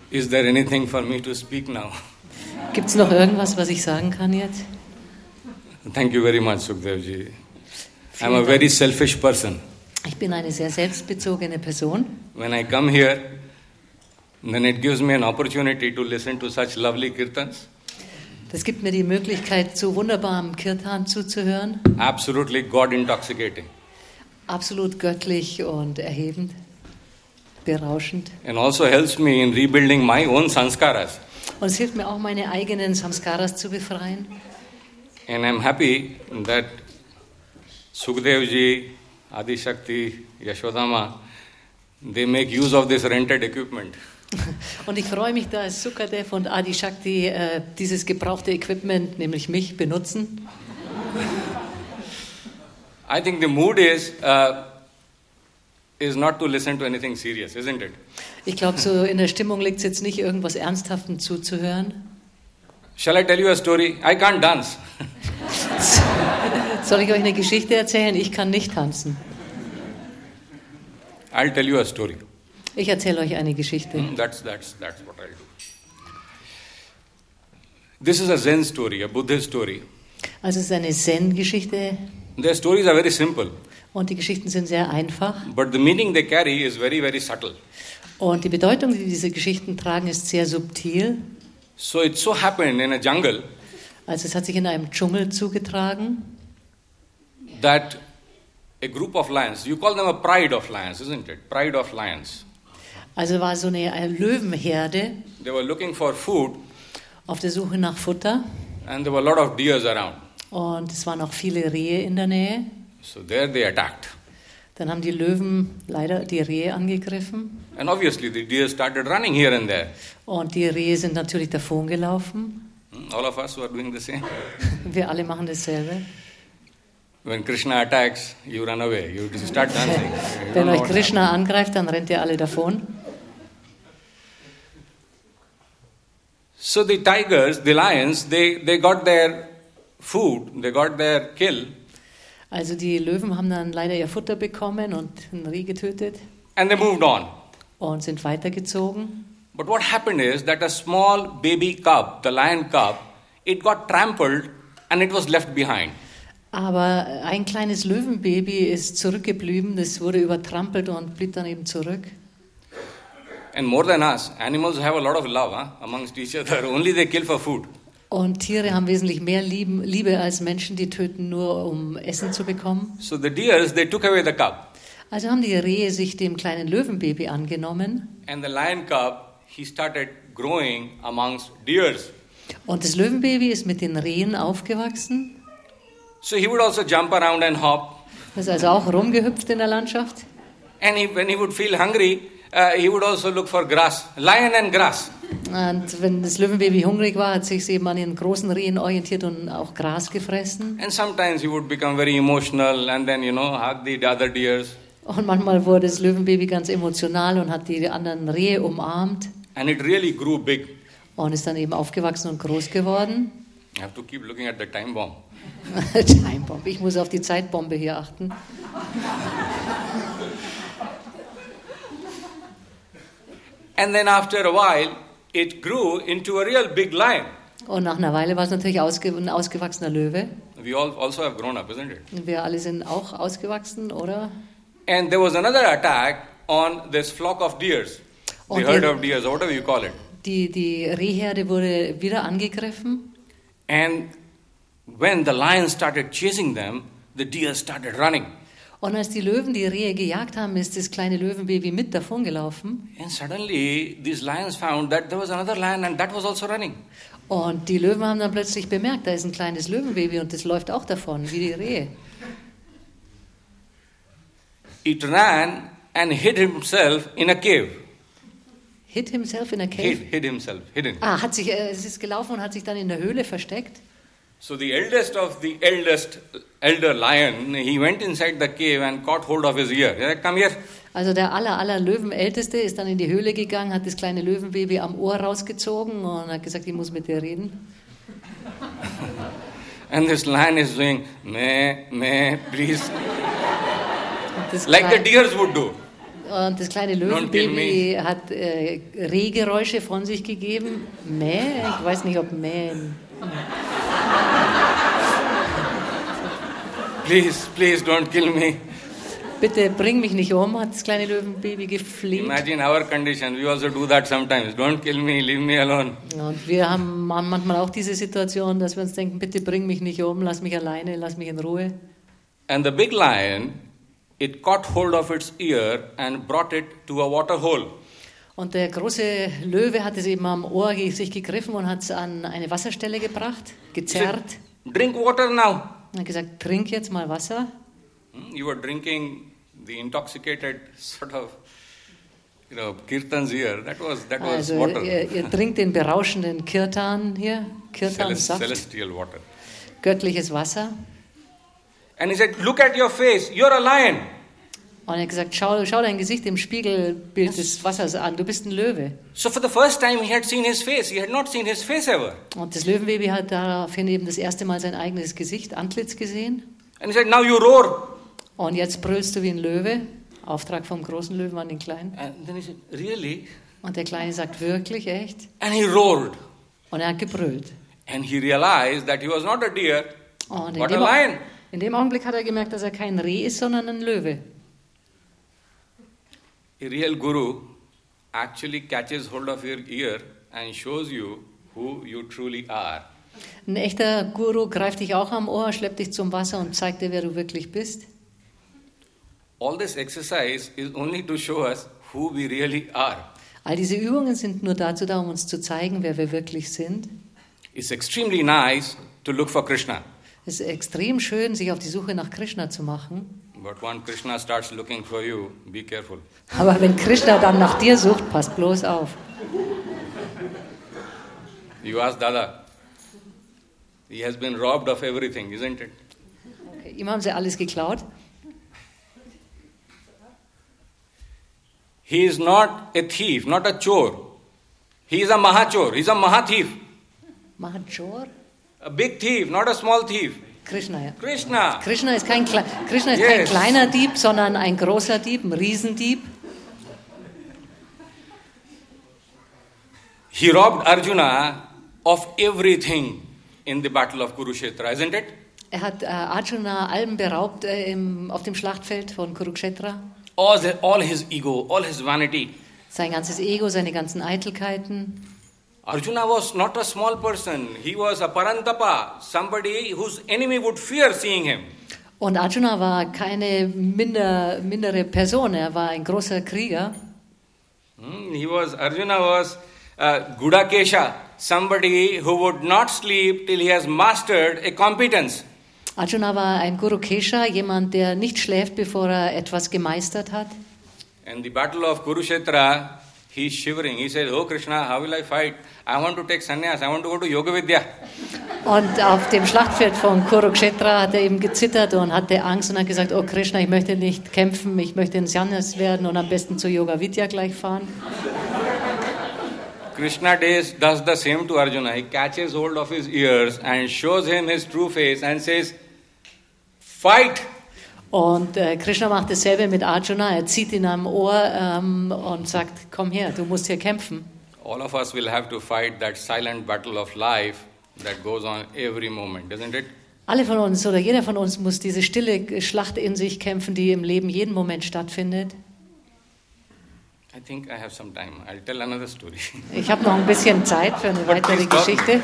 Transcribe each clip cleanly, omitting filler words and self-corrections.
Is there anything for me to speak now? Gibt es noch irgendwas, was ich sagen kann jetzt? Thank you very much, Sukhdevji. I'm a very selfish person. Ich bin eine sehr selbstbezogene Person. When I come here, then it gives me an opportunity to listen to such lovely kirtans. Das gibt mir die Möglichkeit, zu wunderbarem Kirtan zuzuhören. Absolutely God intoxicating. Absolut göttlich und erhebend, berauschend. And also helps me in rebuilding my own sanskaras. Und es hilft mir auch, meine eigenen Samskaras zu befreien. And I'm happy that Sukhdevji, Adi Shakti, Yashodama, they make use of this rented equipment. Und ich freue mich, dass Sukadev und Adi Shakti dieses gebrauchte Equipment, nämlich mich, benutzen. I think the mood is not to listen to anything serious, isn't it? Ich glaube, so in der Stimmung liegt es jetzt nicht, irgendwas Ernsthaftem zuzuhören. Shall I tell you a story? I can't dance. Soll ich euch eine Geschichte erzählen? Ich kann nicht tanzen. I'll tell you a story. Ich erzähle euch eine Geschichte. That's what I'll do. This is a Zen story, a Buddhist story. Also es ist eine Zen-Geschichte. Their stories are very simple. Und die Geschichten sind sehr einfach. But the meaning they carry is very, very subtle. Und die Bedeutung, die diese Geschichten tragen, ist sehr subtil. So it so happened in a jungle. Also es hat sich in einem Dschungel zugetragen. That a group of lions, you call them a pride of lions, isn't it? Pride of lions. Also war so eine Löwenherde. They were looking for food. Auf der Suche nach Futter. And there were a lot of deers around. Und es waren auch viele Rehe in der Nähe. So there they attacked. Dann haben die Löwen leider die Rehe angegriffen. And obviously the deer started running here and there. Und die Rehe sind natürlich davongelaufen. All of us were doing the same. Wir alle machen dasselbe. When Krishna attacks, you run away. You start dancing. Wenn euch Krishna angreift, dann rennt ihr alle davon. So the tigers, the lions, they got their food, they got their kill. Also die Löwen haben dann leider ihr Futter bekommen und einen Reh getötet. And they moved on. Und sind weitergezogen. But what happened is that a small baby cub, the lion cub, it got trampled and it was left behind. Aber ein kleines Löwenbaby ist zurückgeblieben, das wurde übertrampelt und blieb dann eben zurück. And more than us, animals have a lot of love amongst each other. Only they kill for food. Und Tiere haben wesentlich mehr Liebe als Menschen, die töten nur, um Essen zu bekommen. So the deers, they took away the cub. Also haben die Rehe sich dem kleinen Löwenbaby angenommen. And the lion cub, he started growing amongst deers. Und das Löwenbaby ist mit den Rehen aufgewachsen. So he would also jump around and hop. Das ist also auch rumgehüpft in der Landschaft. And when he would feel hungry, he would also look for grass, lion and grass. Und wenn das Löwenbaby hungrig war, hat sich eben an den großen Rehen orientiert und auch Gras gefressen. And sometimes he would become very emotional and then, hug the other deers. Und manchmal wurde das Löwenbaby ganz emotional und hat die anderen Rehe umarmt. And it really grew big. Und ist dann eben aufgewachsen und groß geworden. I have to keep looking at the time bomb. Time Bomb. Ich muss auf die Zeitbombe hier achten. And then after a while, it grew into a real big lion. Und nach einer Weile war es natürlich ein ausgewachsener Löwe. We all also have grown up, isn't it? Wir alle sind auch ausgewachsen, oder? And there was another attack on this flock of deers. The herd of deers, or whatever you call it. Die Rehherde wurde wieder angegriffen. And when the lions started chasing them, the deer started running. Und als die Löwen die Rehe gejagt haben, ist das kleine Löwenbaby mit davongelaufen. And suddenly these lions found that there was another lion and that was also running. Und die Löwen haben dann plötzlich bemerkt, da ist ein kleines Löwenbaby und das läuft auch davon, wie die Rehe. It ran and hid himself in a cave. Hid himself in a cave? Hid himself, hidden. Es ist gelaufen und hat sich dann in der Höhle versteckt. So the eldest of the elder lion, he went inside the cave and caught hold of his ear. Yeah, come here. Also der aller Löwenälteste ist dann in die Höhle gegangen, hat das kleine Löwenbaby am Ohr rausgezogen und hat gesagt, ich muss mit dir reden. And this lion is doing, meh, please. Like the deers would do. Und das kleine Don't kill Löwenbaby hat Rehgeräusche von sich gegeben. Mäh? Ich weiß nicht, ob mähen. Please don't kill me. Bitte bring mich nicht um, hat das kleine Löwenbaby gefleht. Imagine our condition. We also do that sometimes. Don't kill me, leave me alone. Und wir haben manchmal auch diese Situation, dass wir uns denken, bitte bring mich nicht um, lass mich alleine, lass mich in Ruhe. And the big lion, it caught hold of its ear and brought it to a water hole. Und der große Löwe hat es eben am Ohr sich gegriffen und hat es an eine Wasserstelle gebracht, gezerrt. Drink water now. Und hat gesagt, trink jetzt mal Wasser. You were drinking the intoxicated sort of, kirtans here. That was Also water. ihr trinkt den berauschenden Kirtan hier, Kirtansaft, Celestial water. göttliches Wasser. And he said, look at your face. You're a lion. Und er hat gesagt, schau dein Gesicht im Spiegelbild des Wassers an, du bist ein Löwe. So for the first time he had seen his face. He had not seen his face ever. Und das Löwenbaby hat daraufhin eben das erste Mal sein eigenes Gesicht, Antlitz gesehen. And he said, now you roar. Und jetzt brüllst du wie ein Löwe. Auftrag vom großen Löwen an den Kleinen. And then he said, really? Und der Kleine sagt, wirklich, echt? And he roared. Und er hat gebrüllt. And he realized that he was not a deer, Und but a lion. in dem Augenblick hat er gemerkt, dass er kein Reh ist, sondern ein Löwe. A real guru actually catches hold of your ear and shows you who you truly are. Ein echter Guru greift dich auch am Ohr, schleppt dich zum Wasser und zeigt dir, wer du wirklich bist. All this exercise is only to show us who we really are. All diese Übungen sind nur dazu da, um uns zu zeigen, wer wir wirklich sind. It's extremely nice to look for Krishna. Es ist extrem schön, sich auf die Suche nach Krishna zu machen. But when Krishna starts looking for you, be careful. Aber wenn Krishna dann nach dir sucht, passt bloß auf. You ask Dada. He has been robbed of everything, isn't it? Okay, ihm haben sie alles geklaut. He is not a thief, not a chore. He is a mahachor. He is a mahathief. Mahachor? A big thief, not a small thief. Krishna, ja. Krishna. Krishna ist kein kein Yes. kleiner Dieb, sondern ein großer Dieb, ein Riesendieb. He robbed Arjuna of everything in the battle of Kurukshetra, isn't it? Er hat Arjuna allem beraubt auf dem Schlachtfeld von Kurukshetra. All his ego, all his vanity. Sein ganzes Ego, seine ganzen Eitelkeiten. Arjuna was not a small person. He was a Parantapa, somebody whose enemy would fear seeing him. Und Arjuna war keine mindere Person, er war ein großer Krieger. Arjuna was Gudakesha, somebody who would not sleep till he has mastered a competence. Arjuna war ein Guru Kesha, jemand, der nicht schläft, bevor er etwas gemeistert hat. In the battle of Kurukshetra, he is shivering. He says, oh Krishna, how will I fight? I want to take sannyas. I want to go to Yoga Vidya. Und auf dem Schlachtfeld von Kurukshetra hat er eben gezittert und hatte Angst und hat gesagt, oh Krishna, ich möchte nicht kämpfen, ich möchte ein Sannyas werden und am besten zu Yoga Vidya gleich fahren. Krishna does the same to Arjuna. He catches hold of his ears and shows him his true face and says, fight! Und Krishna macht dasselbe mit Arjuna. Er zieht ihn am Ohr und sagt, komm her, du musst hier kämpfen. All of us will have to fight that silent battle of life that goes on every moment, isn't it? Alle von uns oder jeder von uns muss diese stille Schlacht in sich kämpfen, die im Leben jeden Moment stattfindet. I think I have some time. I'll tell another story. Ich habe noch ein bisschen Zeit für eine weitere Geschichte.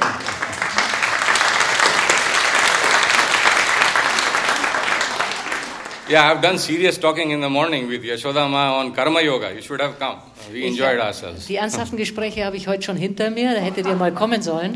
Yeah, I've done serious talking in the morning with Yashodama on Karma Yoga. You should have come. We enjoyed ourselves. Die ernsthaften Gespräche habe ich heute schon hinter mir. Da hättet ihr mal kommen sollen.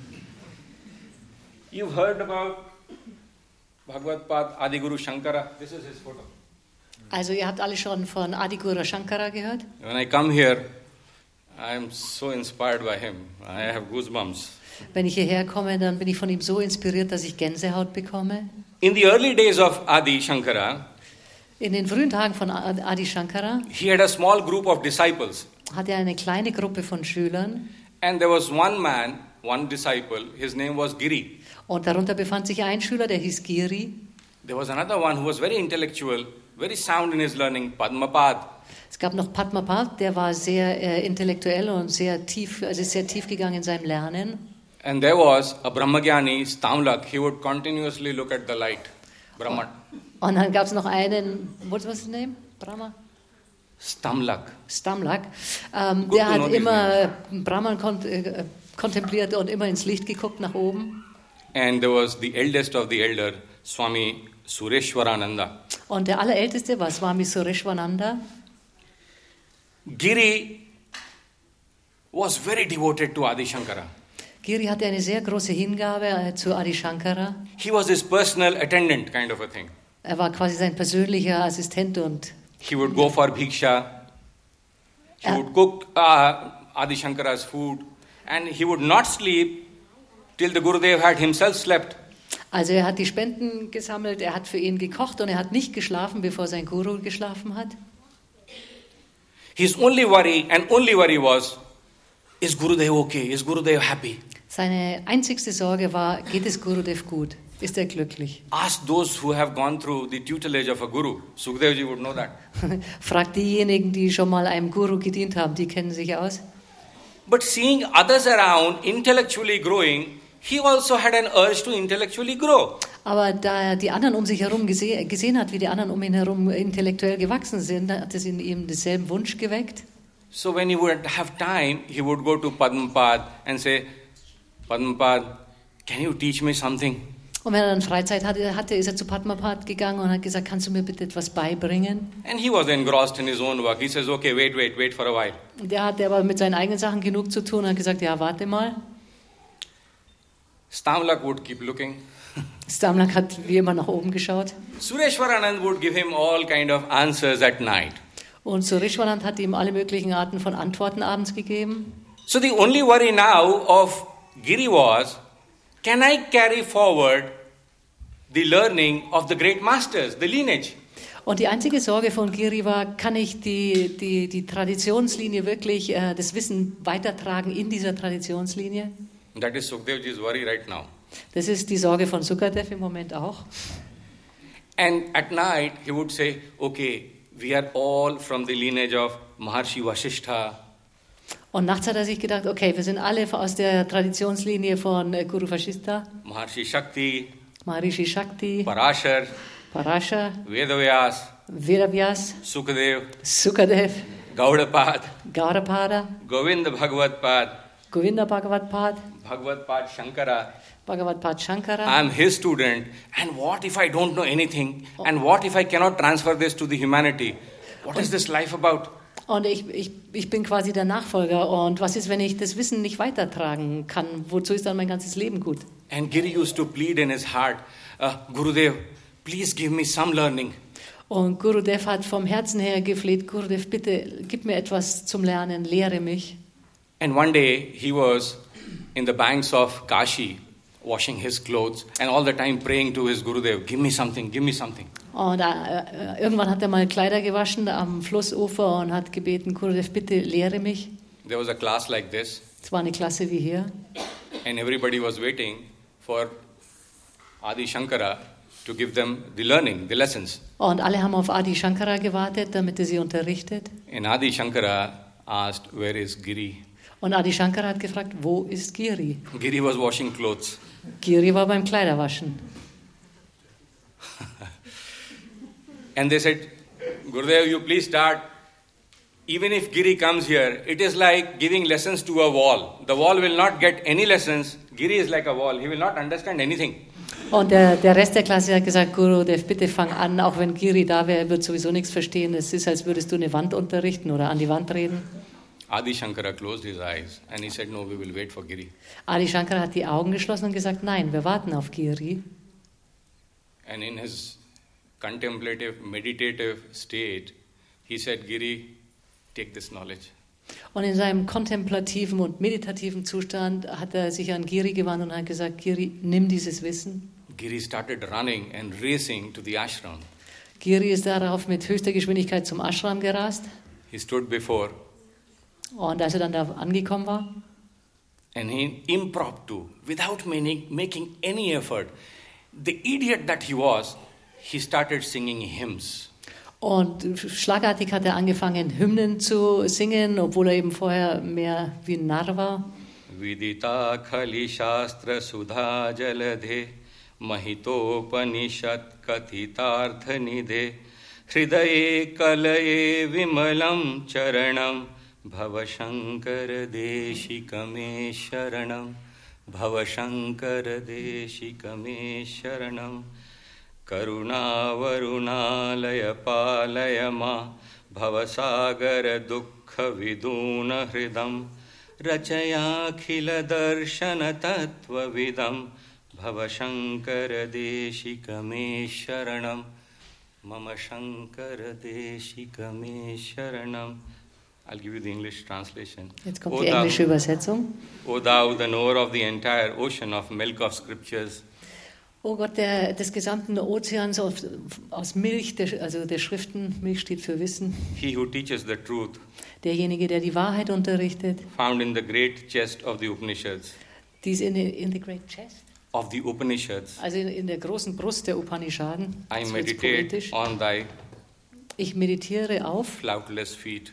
You've heard about Bhagavad Pad Adiguru Shankara. This is his photo. Also ihr habt alle schon von Adiguru Shankara gehört? When I come here, I am so inspired by him. I have goosebumps. Wenn ich hierher komme, dann bin ich von ihm so inspiriert, dass ich Gänsehaut bekomme. In the early days of Adi Shankara, in den frühen Tagen von Adi Shankara, he had a small group of disciples. Hatte er eine kleine Gruppe von Schülern. And there was one man, one disciple, his name was Giri. Und darunter befand sich ein Schüler, der hieß Giri. There was another one who was very intellectual, very sound in his learning, Padmapad. Es gab noch Padmapada, der war sehr intellektuell und sehr tief gegangen in seinem Lernen. And there was a Brahmagyani, Stamlak. He would continuously look at the light. Brahman. Und dann gab es noch einen, what was his name? Brahma? Stamlak. Stamlak. Der hat immer Brahman kontempliert und immer ins Licht geguckt nach oben. And there was the eldest of the elder, Swami Sureshwarananda. Und der Allerälteste war Swami Sureshwananda. Giri was very devoted to Adi Shankara. Giri hatte eine sehr große Hingabe zu Adi Shankara. He was his personal attendant, kind of a thing. Er war quasi sein persönlicher Assistent und He would go for bhiksha. He would cook Adi Shankara's food, and he would not sleep till the Gurudev had himself slept. also er hat die Spenden gesammelt, er hat für ihn gekocht und er hat nicht geschlafen, bevor sein Guru geschlafen hat. His only worry was, is Gurudev okay? Is Gurudev happy? Seine einzigste Sorge war, geht es Gurudev gut? Ist er glücklich? Ask those who have gone through the tutelage of a guru. Sukadevji would know that. Fragt diejenigen, die schon mal einem Guru gedient haben, die kennen sich aus. But seeing others around intellectually growing, he also had an urge to intellectually grow. Aber da er die anderen um sich herum gesehen hat, wie die anderen um ihn herum intellektuell gewachsen sind, hat es in ihm denselben Wunsch geweckt. So when he would have time, he would go to Padmapad and say, Padmapad, can you teach me something? Und wenn er dann Freizeit hatte, ist er zu Padmapad gegangen und hat gesagt, kannst du mir bitte etwas beibringen? And he was engrossed in his own work. He says, okay, wait for a while. Der hatte aber mit seinen eigenen Sachen genug zu tun und hat gesagt, ja, warte mal. Stamlak would keep looking. Stamlak hat wie immer nach oben geschaut. Sureshwaranand would give him all kind of answers at night. Und Sureshwanand hat ihm alle möglichen Arten von Antworten abends gegeben. So the only worry now of Giri was, can I carry forward the learning of the great masters, the lineage? Und die einzige Sorge von Giri war, kann ich die Traditionslinie wirklich, das Wissen weitertragen in dieser Traditionslinie? That is Sukadevji's worry right now. Das ist die Sorge von Sukadev im Moment auch. And at night he would say, okay, we are all from the lineage of Maharshi Vasishtha. Und nachts hat er sich gedacht, okay, wir sind alle aus der Traditionslinie von Guru Vasishtha, Maharshi Shakti, Maharishi Shakti, Parashar, Parasha, Vedavyas, Vedavyas, Sukadev, Sukadev, Gaudapad, Gaudapada, Govinda Bhagavatpad, Govinda Bhagavatpad, Bhagavatpad Shankara. Bhagavatpad Shankara. I am his student, and what if I don't know anything? And what if I cannot transfer this to the humanity? What is this life about? Und ich bin quasi der Nachfolger. Und was ist, wenn ich das Wissen nicht weitertragen kann? Wozu ist dann mein ganzes Leben gut? And Giri used to plead in his heart, Gurudev, please give me some learning. Und Gurudev hat vom Herzen her gefleht, Gurudev, bitte gib mir etwas zum Lernen, lehre mich. And one day he was in the banks of Kashi, washing his clothes and all the time praying to his Gurudev, give me something, give me something. Und irgendwann hat er mal Kleider gewaschen am Flussufer und hat gebeten, Gurudev, bitte lehre mich. There was a class like this. Es war eine Klasse wie hier. And everybody was waiting for Adi Shankara to give them the learning, the lessons. Und alle haben auf Adi Shankara gewartet, damit er sie unterrichtet. And Adi Shankara asked, where is Giri? Und Adi Shankara hat gefragt, wo ist Giri? Giri was washing clothes. Giri war beim Kleiderwaschen. And they said, Gurudev, you please start. Even if Giri comes here, it is like giving lessons to a wall. The wall will not get any lessons. Giri is like a wall. He will not understand anything. Und der Rest der Klasse hat gesagt, Gurudev, bitte fang an, auch wenn Giri da wäre, er wird sowieso nichts verstehen. Es ist, als würdest du eine Wand unterrichten oder an die Wand reden. Adi Shankara closed his eyes and he said, no, we will wait for Giri. Adi Shankara hat die Augen geschlossen und gesagt, nein, wir warten auf Giri. And in his contemplative, meditative state, he said, Giri, take this knowledge. Und in seinem kontemplativen und meditativen Zustand hat er sich an Giri gewandt und hat gesagt, Giri, nimm dieses Wissen. Giri started running and racing to the ashram. Giri ist darauf mit höchster Geschwindigkeit zum Ashram gerast. He stood before. Und als er dann da angekommen war, and he impromptu, without making any effort, the idiot that he was, he started singing hymns. Und schlagartig hat er angefangen, Hymnen zu singen, obwohl er eben vorher mehr wie ein Narr war. Vidita khali shastra sudha jaladhe mahitopanishad kathitartha nidhe hridaye kalaye vimalam charanam bhavashankar deshikame sharanam bhavashankar deshikame sharanam Karuna-varunalaya palayama bhavasagara dukkha viduna hridam rachaya-khila darshana tattva vidam bhavashankara deshikame sharanam mama shankara deshikame sharanam. I'll give you the English translation. Jetzt kommt die englische Übersetzung. O thou, the knower of the entire ocean of milk of scriptures, O Gott des gesamten Ozeans aus Milch, also der Schriften, Milch steht für Wissen. he who teaches the truth, Derjenige, der die Wahrheit unterrichtet, found in the great chest of the Upanishads, die ist in the great chest, of the Upanishads, also in der großen Brust der Upanishaden. I Das wird's meditate poetisch. on thy Ich meditiere auf cloudless feet.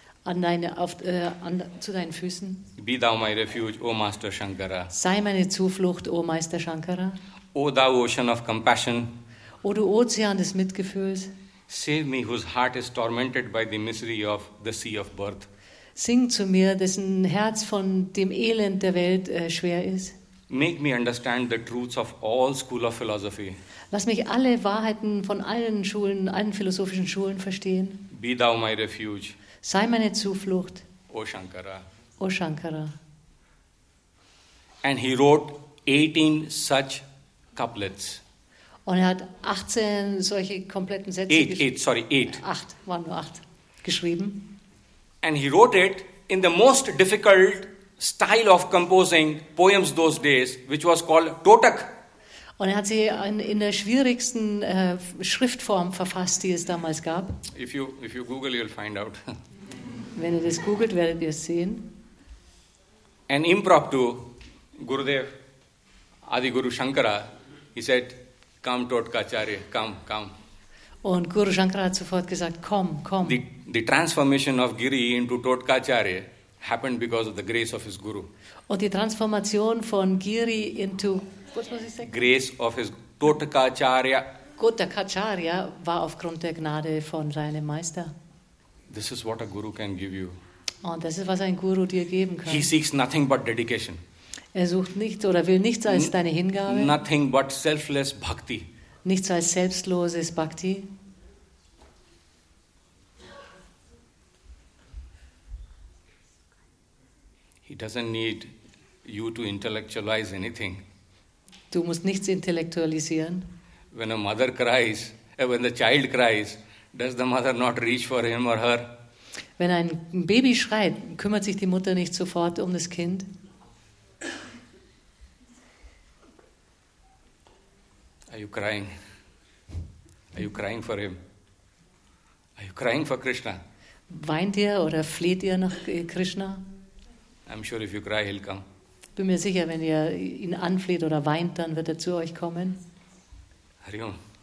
zu deinen Füßen. Be thou my refuge, O Master Shankara. Sei meine Zuflucht, o Meister Shankara. O thou ocean of compassion, O du Ozean des Mitgefühls, save me whose heart is tormented by the misery of the sea of birth. sing zu mir, dessen Herz von dem Elend der Welt schwer ist. Make me understand the truths of all school of philosophy. Lass mich alle Wahrheiten von allen Schulen, allen philosophischen Schulen verstehen. Be thou my refuge, Sei meine Zuflucht, O Shankara. o Shankara. And he wrote 18 such couplets. Und er hat 18 solche kompletten Sätze geschrieben. 8. Waren nur 8 geschrieben. And he wrote it in the most difficult style of composing poems those days, which was called Totak. Und er hat sie in der schwierigsten Schriftform verfasst, die es damals gab. If you Google, you'll find out. Wenn ihr das googelt, werdet ihr es sehen. And impromptu, Gurudev, Adi Guru Shankara, he said, come Totkacharya, come. Und Guru Shankara hat sofort gesagt, komm. The transformation of Giri into Totkacharya happened because of the grace of his Guru. Und die Transformation von Giri into, was muss ich sagen? Grace of his Totkacharya. Totkacharya war aufgrund der Gnade von seinem Meister. This is what a Guru can give you. Und das ist, was ein Guru dir geben kann. He seeks nothing but dedication. Er sucht nichts oder will nichts als deine Hingabe, Nothing but selfless bhakti. nichts als selbstloses Bhakti. He doesn't need you to intellectualize anything. Du musst nichts intellektualisieren. When a mother cries, when the child cries, does the mother not reach for him or her? Wenn ein Baby schreit, kümmert sich die Mutter nicht sofort um das Kind. Are you crying? Are you crying for him? Are you crying for Krishna? Weint ihr oder fleht ihr nach Krishna? I'm sure if you cry, he'll come. Bin mir sicher, wenn ihr ihn anfleht oder weint, dann wird er zu euch kommen. Hari Om.